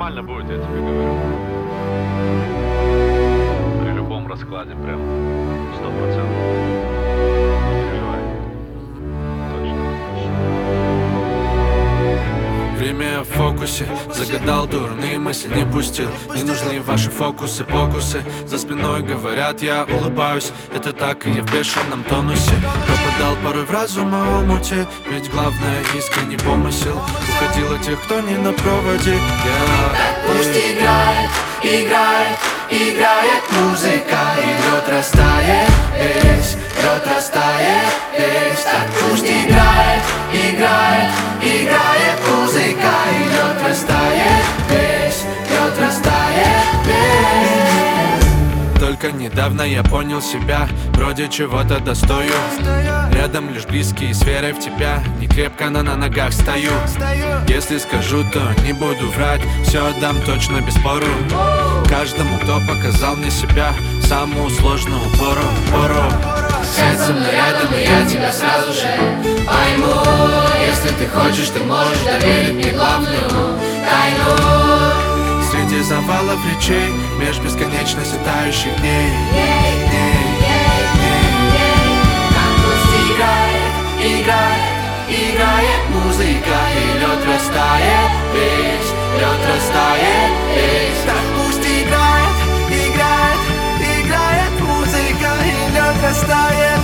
нормально будет, я тебе говорю. При любом раскладе, прям 100%. Не переживай. Точно. Время в фокусе, загадал дурные мысли, не пустил. Не нужны ваши фокусы, покусы. За спиной говорят, я улыбаюсь. Это так, и я в бешеном тонусе. Пропадал порой в разума омуте, ведь главное искренний помысел. Уходил от тех, кто не на проводе. Пусть играет, играет, играет музыка. И лед растает весь, лед растает весь. Так пусть играет, играет, играет музыка. И лед растает весь, лед растает весь. Только недавно я понял себя, вроде чего-то достою. Рядом лишь близкие с верой в тебя. Не крепко, но на ногах стою. Если скажу, то не буду врать. Все отдам точно без спору каждому, кто показал мне себя самую сложную пору. Сердцем рядом, и я тебя сразу же пойму. Если ты хочешь, ты можешь доверить мне главную тайну. Среди завалов речей, меж бесконечно светающих дней. Так пусть играет, играет, играет музыка. И лед растает весь, лед растает весь. Так пусть играет, играет, играет музыка. И лед растает